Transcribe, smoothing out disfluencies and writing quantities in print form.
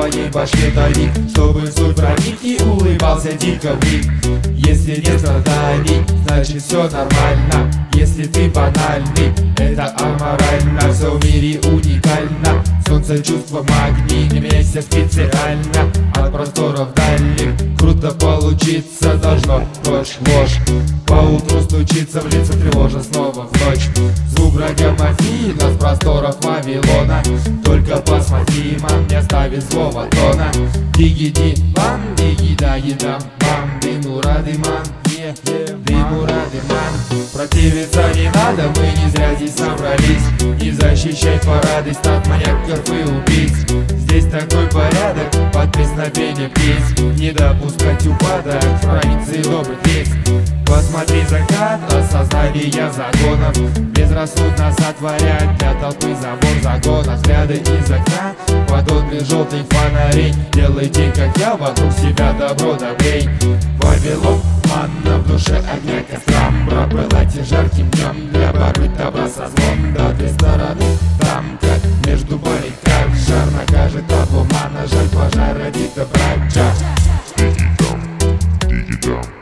твоей башке тайник, чтобы в суть проник и улыбался дико в миг. Если нет страданий, значит все нормально. Если ты банальный, это аморально. Все в мире уникально. Солнце чувство магний, месяц специально от просторов дальних. Круто получиться должно, ложь. Поутру стучится в лицо, тревожа снова в ночь. Звук радиомафийно с просторов Вавилона. Только посмотри, мам, не ставит злого тона. Диги-ди-бам, диги-да-едам, бам, дыму-рады-ман, дыму-рады-ман. Противиться не надо, мы не зря здесь собрались. Не защищать парады, стат маньяков и убийц. Здесь такой порядок, под песнопение птиц. Не допускать упадок, в провинции добрый весь. Посмотри закат, осознание законов. Безрассудно сотворять для толпы забор загона. Взгляды из окна, подобие желтых фонарей. Делайте, как я, вокруг себя добро добрей. Вавилон, манна в душе огня кострам. Пробылайте жарким днем для борьбы добра со злом. До той стороны, там как между баррикад. Жар накажет обмана, жаль пожара, ради добра. Diggy dum, diggy dum.